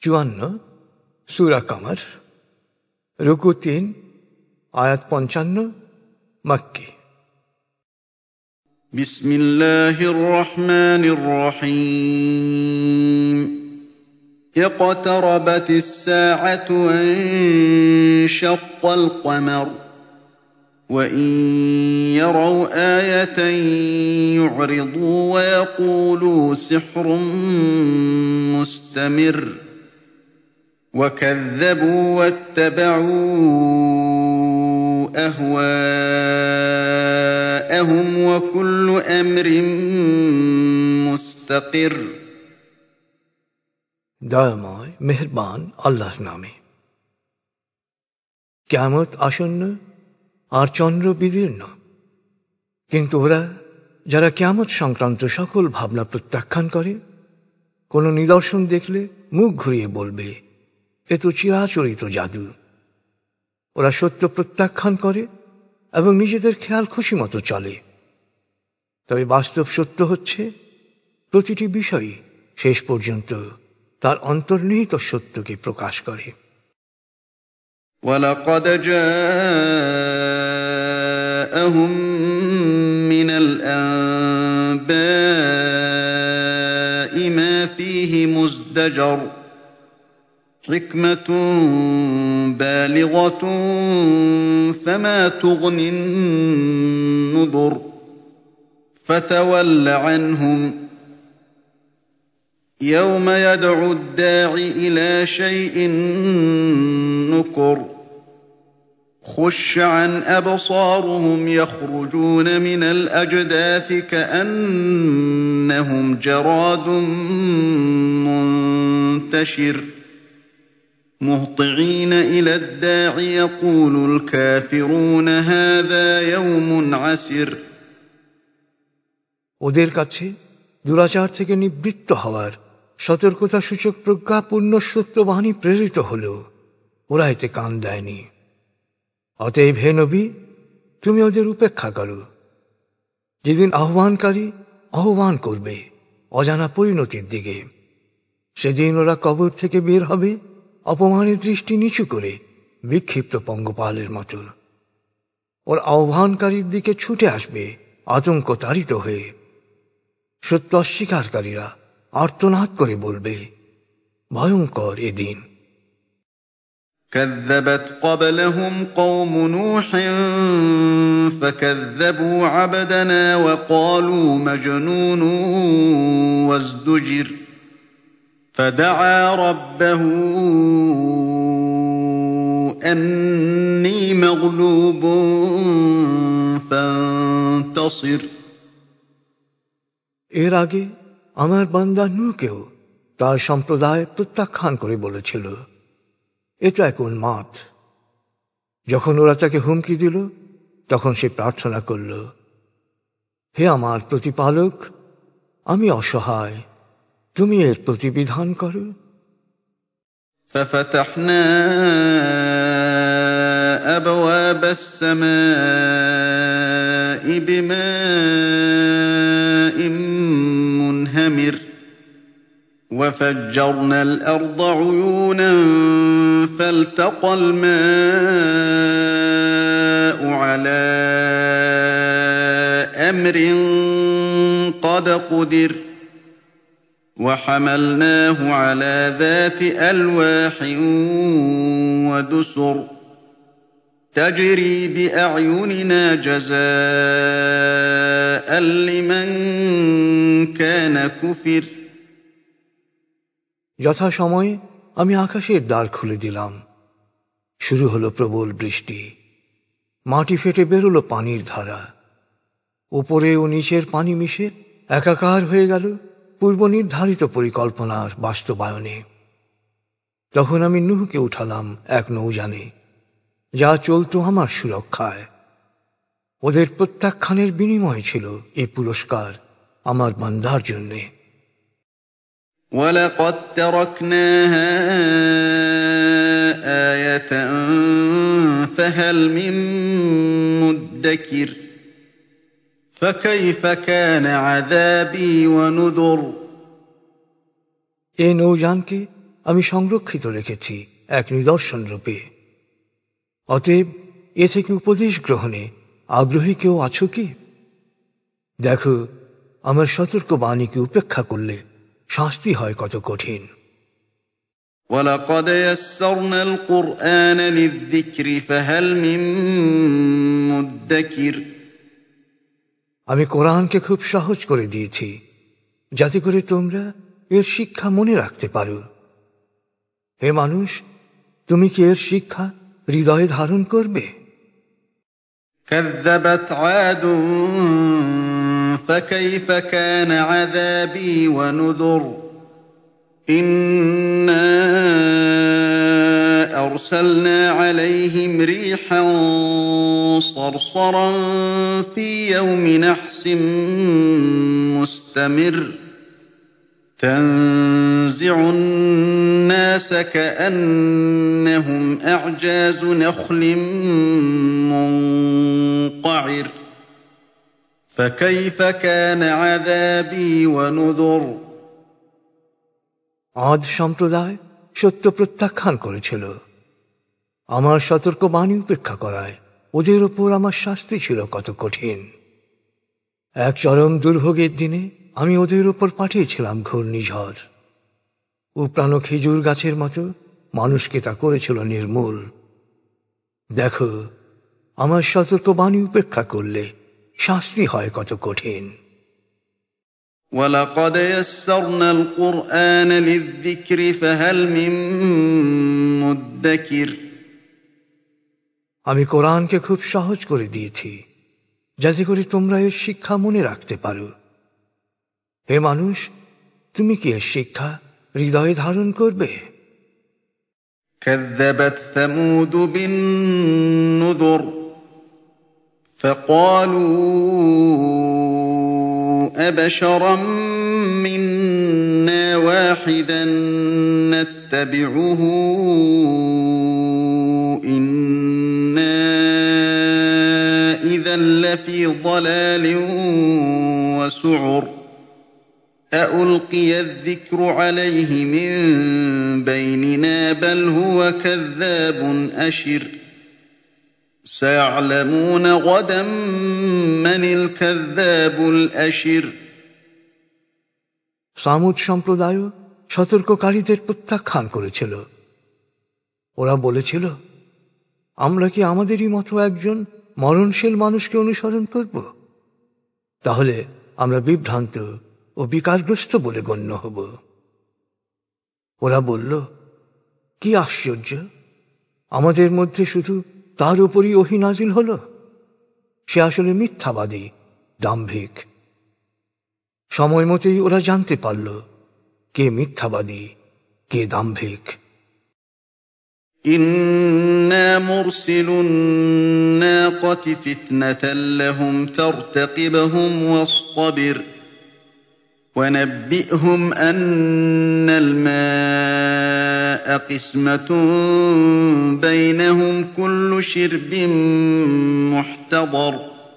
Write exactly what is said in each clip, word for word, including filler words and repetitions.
চুয়ান্ন সূরা কমর, রুকু তিন, আয়াত পঞ্চান্ন, মক্কি। বিসমিল্লাহির রহমানির রহিম। ইকতারাবাতিস সাআতু ওয়ানশাক্কাল কমর وإن يروا آية يعرضوا ويقولوا سحر مستمر وكذبوا واتبعوا أهواءهم وكل أمر مستقر। দয়াময় মেহেরবান আল্লাহর নামে। কিয়ামত আসন্ন আর চন্দ্র বিদীর্ণ, কিন্তু ওরা যারা কিয়ামত সংক্রান্ত সকল ভাবনা প্রত্যাখ্যান করে, কোন নিদর্শন দেখলে মুখ ঘুরিয়ে বলবে এ তো চিরাচরিত জাদু। ওরা সত্য প্রত্যাখ্যান করে এবং নিজেদের খেয়াল খুশি মতো চলে। তবে বাস্তব সত্য হচ্ছে প্রতিটি বিষয়ই শেষ পর্যন্ত তার অন্তর্নিহিত সত্যকে প্রকাশ করে। وَلَقَدْ جَاءَهُم مِّنَ الْأَنبَاءِ مَا فِيهِ مُزْدَجَرٌ حِكْمَةٌ بَالِغَةٌ فَمَا تُغْنِ النُّذُرُ فَتَوَلَّ عَنْهُمْ يَوْمَ يَدْعُ الدَّاعِ إِلَىٰ شَيْءٍ نُّكُرٍ خُشَّ عَنْ أَبْصَارِهِمْ يَخْرُجُونَ مِنَ الْأَجْدَاثِ كَأَنَّهُمْ جَرَادٌ مُّنتَشِرٌ مُهْطِعِينَ إِلَى الدَّاعِ يَقُولُ الْكَافِرُونَ هَٰذَا يَوْمٌ عَسِرٌ। ওদের কাছে দুরাচার থেকে নিবৃত্ত হওয়ার সতর্কতা সূচক প্রজ্ঞাপূর্ণ সত্যবাণী প্রেরিত হলেও ওরা এতে কান দেয়নি। অতএব হে নবী, তুমি ওদের উপেক্ষা করো। যেদিন আহ্বানকারী আহ্বান করবে অজানা পরিণতির দিকে, সেদিন ওরা কবর থেকে বের হবে অপমানের দৃষ্টি নিচু করে, বিক্ষিপ্ত পঙ্গপালের মতো। ওর আহ্বানকারীর দিকে ছুটে আসবে আতঙ্ক তাড়িত হয়ে। সত্য অস্বীকারীরা আর্তনাদ করে বলবে, ভয়ঙ্কর এদিন। كذبت قبلهم قوم نوح فكذبوا عبدنا وقالوا مجنون وازدجر فدعا ربه أني مغلوب فانتصر। এর আগে আমার বান্দা নূহকেও তার সম্প্রদায় প্রত্যাখ্যান করে বলেছিল, এটা এক উন্মাদ। যখন ওরা তাকে হুমকি দিল, তখন সে প্রার্থনা করল, হে আমার প্রতিপালক, আমি অসহায়, তুমি এর প্রতিবিধান করো। ففتحنا أبواب السماء بماء منهمر وفجرنا الأرض عيونا فالتقى الماء على أمر قد قدر وحملناه على ذات ألواح ودسر تجري بأعيننا جزاء لمن كان كفر। যথাসময়ে আমি আকাশের দ্বার খুলে দিলাম। শুরু হলো প্রবল বৃষ্টি, মাটি ফেটে বেরোলো পানির ধারা। উপরে ও নিচের পানি মিশে একাকার হয়ে গেল পূর্ব নির্ধারিত পরিকল্পনার বাস্তবায়নে। তখন আমি নূহকে উঠালাম এক নৌযানে, যা চলত আমার সুরক্ষায়। ওদের প্রত্যাখ্যানের বিনিময় ছিল এই পুরস্কার আমার বান্দার জন্যে। وَلَقَدْ تَرَكْنَاهَا آيَةً فَهَلْ مِن مُّدَّكِرٍ فَكَيْفَ كَانَ عَذَابِي وَنُذُرِ। এই নৌযানকে আমি সংরক্ষিত রেখেছি এক নিদর্শন রূপে। অতএব এ থেকে উপদেশ গ্রহণে আগ্রহী কেউ আছো কি? দেখো, আমার সতর্ক বাণীকে উপেক্ষা করলে শাস্তি হয় কত কঠিন। وَلَقَدْ يَسَّرْنَا الْقُرْآنَ لِلذِّكْرِ فَهَلْ مِن مُّدَّكِرٍ। আমি কোরআনকে খুব সহজ করে দিয়েছি যাতে করে তোমরা এর শিক্ষা মনে রাখতে পারো। হে মানুষ, তুমি কি এর শিক্ষা হৃদয়ে ধারণ করবে? كَذَّبَتْ عَادٌ فَكَيْفَ كَانَ عَذَابِي وَنُذُرِ إِنَّا أَرْسَلْنَا عَلَيْهِمْ رِيحًا صَرْصَرًا فِي يَوْمِ نَحْسٍ مُّسْتَمِرٍّ تَنزِعُ النَّاسَ كَأَنَّهُمْ أَعْجَازُ نَخْلٍ مُّنقَعِرٍ فَكَيْفَ كَانَ عَذَابِي وَنُذُرِ। আদ সম্প্রদায় সত্য প্রত্যাখ্যান করেছিল। আমার সতর্ক বাণী উপেক্ষা করায় ওদের ওপর আমার শাস্তি ছিল কত কঠিন। এক চরম দুর্ভোগের দিনে আমি ওদের ওপর পাঠিয়েছিলাম ঘূর্ণিঝড়। উপরানো খেজুর গাছের মতো মানুষকে তা করেছিল নির্মূল। দেখো, আমার সতর্ক বাণী উপেক্ষা করলে শাস্তি হয় কত কঠিন। وَلَقَدْ يَسَّرْنَا الْقُرْآنَ لِلذِّكْرِ فَهَلْ مِن مُّدَّكِرٍ। আমি কোরআনকে খুব সহজ করে দিয়েছি যাতে করে তোমরা এর শিক্ষা মনে রাখতে পারো। হে মানুষ, তুমি কি এর শিক্ষা হৃদয়ে ধারণ করবে? كَذَّبَتْ ثَمُودُ بِالنُّذُرِ فَقَالُوا أَبَشَرًا مِّنَّا وَاحِدًا نَّتَّبِعُهُ إِنَّا إِذًا لَّفِي ضَلَالٍ وَسُعُرٍ أَأُلْقِيَ الذِّكْرُ عَلَيْهِ مِن بَيْنِنَا بَلْ هُوَ كَذَّابٌ أَشِرٌ سَيَعْلَمُونَ غَدًا مَّنِ الْكَذَّابُ الْأَشِرُ। সামুদ সম্প্রদায় সতর্ককারীদের প্রত্যাখ্যান করেছিল। ওরা বলেছিল, আমরা কি আমাদেরই মতো একজন মরণশীল মানুষকে অনুসরণ করব? তাহলে আমরা বিভ্রান্ত ও বিকারগ্রস্ত বলে গণ্য হব। ওরা বলল, কি আশ্চর্য, আমাদের মধ্যে শুধু তার উপরই ওহী নাজিল হল। সে আসলে মিথ্যাবাদী, দাম্ভিক। সময় মতেই ওরা জানতে পারল কে মিথ্যাবাদী, কে দাম্ভিক। إِنَّا مُرْسِلُو النَّاقَةِ فِتْنَةً لَّهُمْ فَارْتَقِبْهُمْ وَاصْطَبِرْ وَنَبِّئْهُمْ أَنَّ الْمَاءَ قِسْمَةٌ بَيْنَهُمْ كُلُّ شِرْبٍ مُحْتَضَرٍ।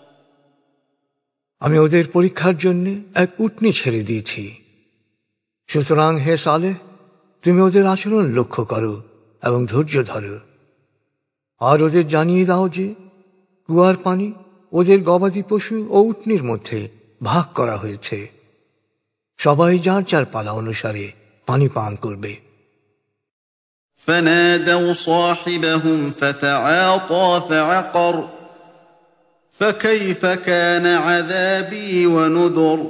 আমি ওদের পরীক্ষার জন্য এক উটনী ছেড়ে দিয়েছি। সুতরাং হে সালেহ, তুমি ওদের আচরণ লক্ষ্য করো এবং ধৈর্য ধরো। আর ওদের জানিয়ে দাও যে কুয়ার পানি ওদের গবাদি পশু ও উটনীর মধ্যে ভাগ করা হয়েছে। সবাই যার যার পালা অনুসারে পানি পান করবে। فَنَادَوْا صَاحِبَهُمْ فَتَعَاطَىٰ فَعَقَرَ فَكَيْفَ كَانَ عَذَابِي وَنُذُرِ।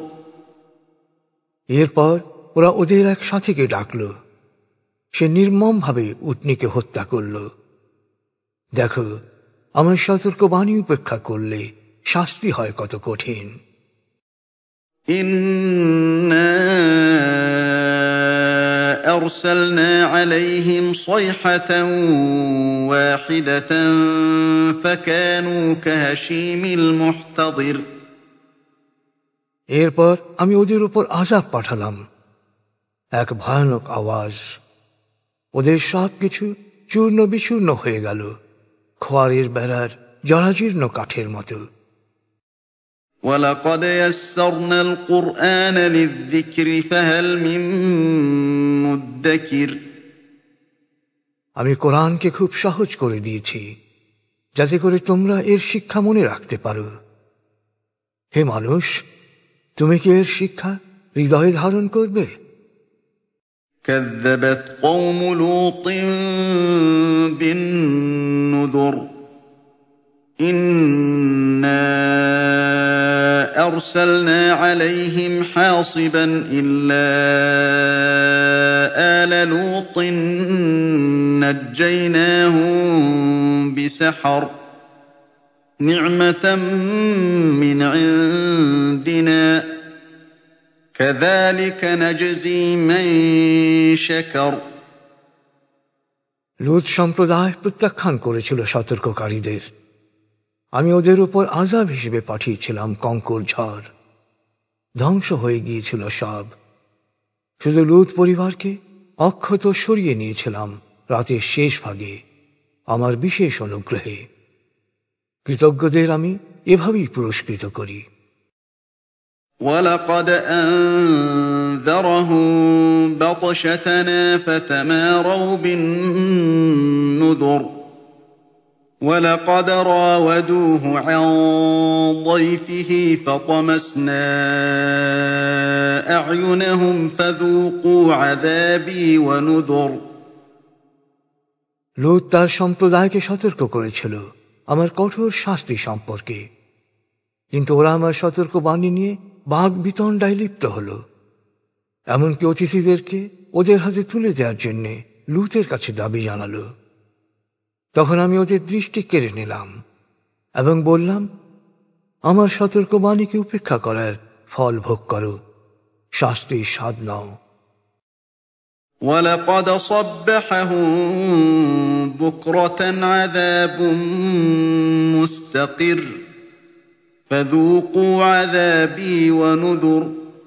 এরপর ওরা ওদের এক সাথীকে ডাকল। সে নির্মমভাবে উটনীকে হত্যা করল। দেখো, আমার সতর্ক বাণী উপেক্ষা করলে শাস্তি হয় কত কঠিন। إِنَّا أَرْسَلْنَا عَلَيْهِمْ صَيْحَةً وَاحِدَةً فَكَانُوا كَهَشِيمِ الْمُحْتَظِرِ। এরপর আমি ওদের উপর আযাব পাঠালাম, এক ভয়ানক আওয়াজ। ওদের সব কিছু চূর্ণ বিচূর্ণ হয়ে গেল, খোয়ারের বেড়ার জরাজীর্ণ কাঠের মতো। وَلَقَدْ يَسَّرْنَا الْقُرْآنَ لِلذِّكْرِ فَهَلْ مِن مُّدَّكِرٍ আমি কোরআনকে খুব সহজ করে দিয়েছি, যাতে করে তোমরা এর শিক্ষা মনে রাখতে পারো। হে মানুষ, তুমি কি এর শিক্ষা হৃদয়ে ধারণ করবে? كذبت قوم لوط بالنذر إنا أرسلنا عليهم حاصبا إلا آل لوط نجيناهم بسحر نعمة من عندنا كذلك نجزي من شكر। লূত সম্প্রদায় প্রত্যাখ্যান করেছিল সতর্ককারীদের। আমি ওদের উপর আযাব হিসেবে পাঠিয়েছিলাম কঙ্কর ঝড়। ধ্বংস হয়ে গিয়েছিল সব। শুধু লূত পরিবারকে অক্ষত সরিয়ে নিয়েছিলাম রাতের শেষ ভাগে আমার বিশেষ অনুগ্রহে। কৃতজ্ঞদের আমি এভাবেই পুরস্কৃত করি। وَلَقَدْ أَنذَرَهُم بَطْشَتَنَا فَتَمَارَوْا بِالنُّذُرِ وَلَقَدْ رَاوَدُوهُ عَن ضَيْفِهِ فَطَمَسْنَا أَعْيُنَهُمْ فَذُوقُوا عَذَابِي وَنُذُرِ। লূত তার সম্প্রদায়কে সতর্ক করেছিল আমার কঠোর শাস্তি সম্পর্কে, কিন্তু ওরা আমার সতর্ক বাণী নিয়ে বাঘ বিতণ্ডায় লিপ্ত হল। এমনকি অতিথিদেরকে ওদের হাতে তুলে দেওয়ার জন্য লূতের কাছে দাবি জানালো। তখন আমি ওদের দৃষ্টি কেড়ে নিলাম এবং বললাম, আমার সতর্ক বাণীকে উপেক্ষা করার ফল ভোগ করো, শাস্তির স্বাদ নাও। وَلَقَدْ صَبَّحَهُم بُكْرَةً عَذَابٌ مُّسْتَقِرٌّ فَذُوقُوا عَذَابِي وَنُذُرِ।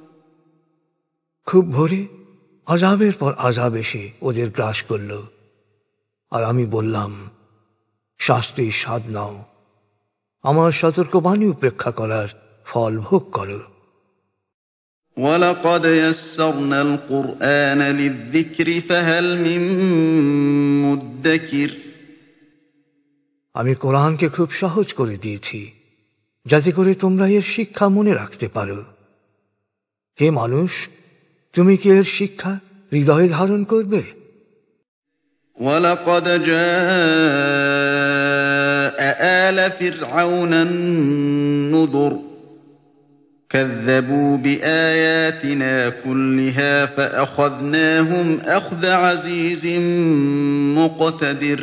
খুব ভোরে আযাবের পর আযাব এসে ওদের গ্রাস করল, আর আমি বললাম, শাস্তির স্বাদ নাও, আমার সতর্ক বাণী উপেক্ষা করার ফল ভোগ করো। وَلَقَدْ يَسَّرْنَا الْقُرْآنَ لِلذِّكْرِ فَهَلْ مِن مُّدَّكِرٍ। আমি কোরআনকে খুব সহজ করে দিয়েছি, যাতে করে তোমরা এর শিক্ষা মনে রাখতে পারো। হে মানুষ, তুমি কি এর শিক্ষা হৃদয়ে ধারণ করবে? وَلَقَدْ جَاءَ آلَ فِرْعَوْنَ النُّذُرُ كَذَّبُوا بِآيَاتِنَا كُلِّهَا فَأَخَذْنَاهُمْ أَخْذَ عَزِيزٍ مُّقْتَدِرٍ।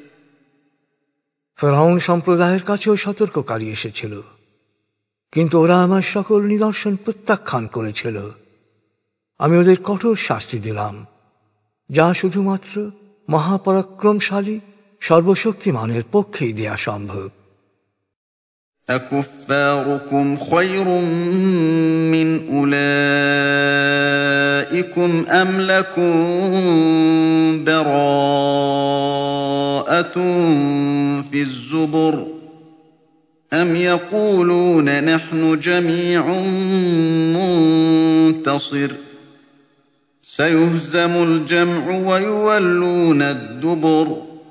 ফিরআউন সম্প্রদায়ের কাছেও সতর্ককারী এসেছিল, কিন্তু ওরা আমার সকল নিদর্শন প্রত্যাখ্যান করেছিল। আমি ওদের কঠোর শাস্তি দিলাম, যা শুধুমাত্র মহাপরাক্রমশালী সর্বশক্তিমানের পক্ষেই দেয়া সম্ভব। أَكُفَّارُكُمْ خَيْرٌ مِّنْ أُولَٰئِكُمْ أَمْ لَكُمْ بَرَاءَةٌ فِي الزُّبُرِ أَمْ يَقُولُونَ نَحْنُ جَمِيعٌ مُّنتَصِرٌ سَيُهْزَمُ الْجَمْعُ وَيُوَلُّونَ الدُّبُرَ।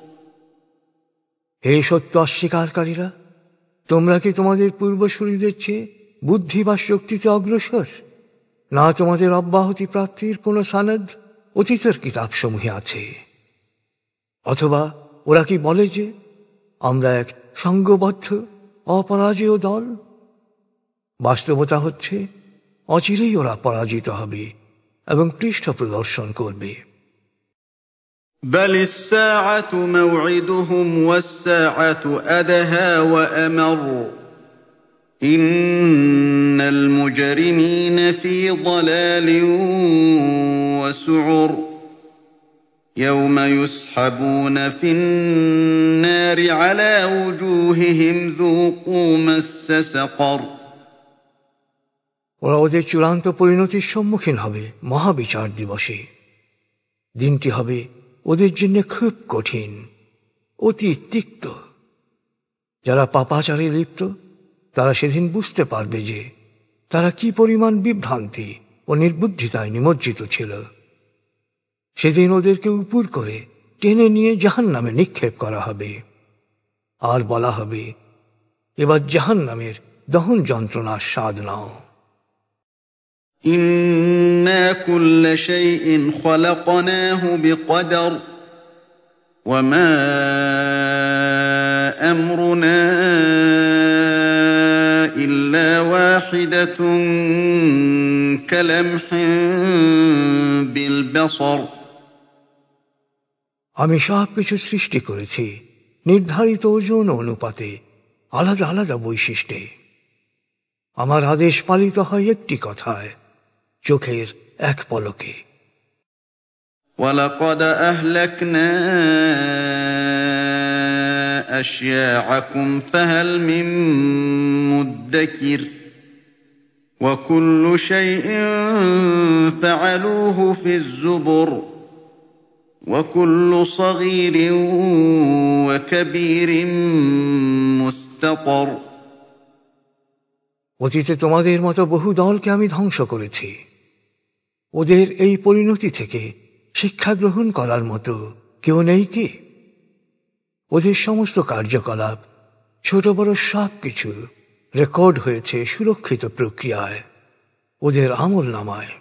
হে সত্য অস্বীকারীরা, তোমরা কি তোমাদের পূর্বসূরীদের চেয়ে বুদ্ধি বা শক্তিতে অগ্রসর? না তোমাদের অব্যাহতি প্রাপ্তির কোন সনদ অতীতের কিতাবসমূহে আছে? অথবা ওরা কি বলে যে আমরা এক সঙ্গবদ্ধ অপরাজেয় দল? বাস্তবতা হচ্ছে অচিরেই ওরা পরাজিত হবে এবং পৃষ্ঠ প্রদর্শন করবে। بل الساعة موعدهم والساعة أدهى وأمر إن المجرمين في ضلال وسعر يوم يسحبون في النار على وجوههم ذوقوا مس سقر। ওরা ওদের চূড়ান্ত পরিণতির সম্মুখীন হবে মহাবিচার দিবসে। দিনটি হবে ওদের জন্য খুব কঠিন, অতি তিক্ত। যারা পাপাচারে লিপ্ত তারা সেদিন বুঝতে পারবে যে তারা কি পরিমাণ বিভ্রান্তি ও নির্বুদ্ধিতায় নিমজ্জিত ছিল। সেদিন ওদেরকে উপর করে টেনে নিয়ে জাহান্নামে নিক্ষেপ করা হবে। আর বলা হবে, এবার জাহান্নামের দহন যন্ত্রণার স্বাদ নাও। ইন্না কুল্লা শাইইন খালাকনাহু বিকদর ওয়া মা আমরুনা ইল্লা ওয়াহিদাতুন কালামহিন বিল বাসর। আমি সব কিছু সৃষ্টি করেছি নির্ধারিত ওজন অনুপাতে, আলাদা আলাদা বৈশিষ্ট্যে। আমার আদেশ পালিত হয় একটি কথায়, চোখের এক পলকে। ওয়ালাকাদ আহলাকনা আশয়াআকুম ফাহাল মিন মুদ্দাকির ওয়া কুল্লু শাইইন ফাআলুহু ফিজ যুবুর ওয়া কুল্লু সগীরিন ওয়া কাবীরিন মুস্তাতর। অতীতে তোমাদের মতো বহু দলকে আমি ধ্বংস করেছি। ওদের এই পরিণতি থেকে শিক্ষা গ্রহণ করার মতো কেউ নেই কি? ওদের সমস্ত কার্যকলাপ, ছোট বড় সব কিছু রেকর্ড হয়েছে সুরক্ষিত প্রক্রিয়ায়, ওদের আমল নামায়।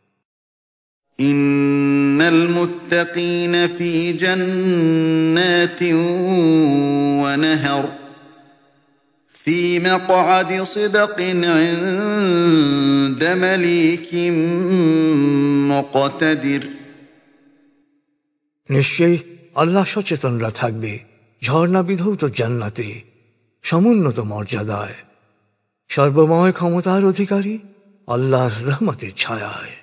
ইন্নাল মুত্তাকিনা ফি জান্নাতিন ওয়া নাহর ফি মাকআদি সিদকিন ইনদা মালিকিন মুকতাদির। নিশ্চয়ই আল্লাহ সচেতনরা থাকবে ঝর্ণা বিধৌত জান্নাতে, সমুন্নত মর্যাদায়, সর্বময় ক্ষমতার অধিকারী আল্লাহর রহমতের ছায়ায়।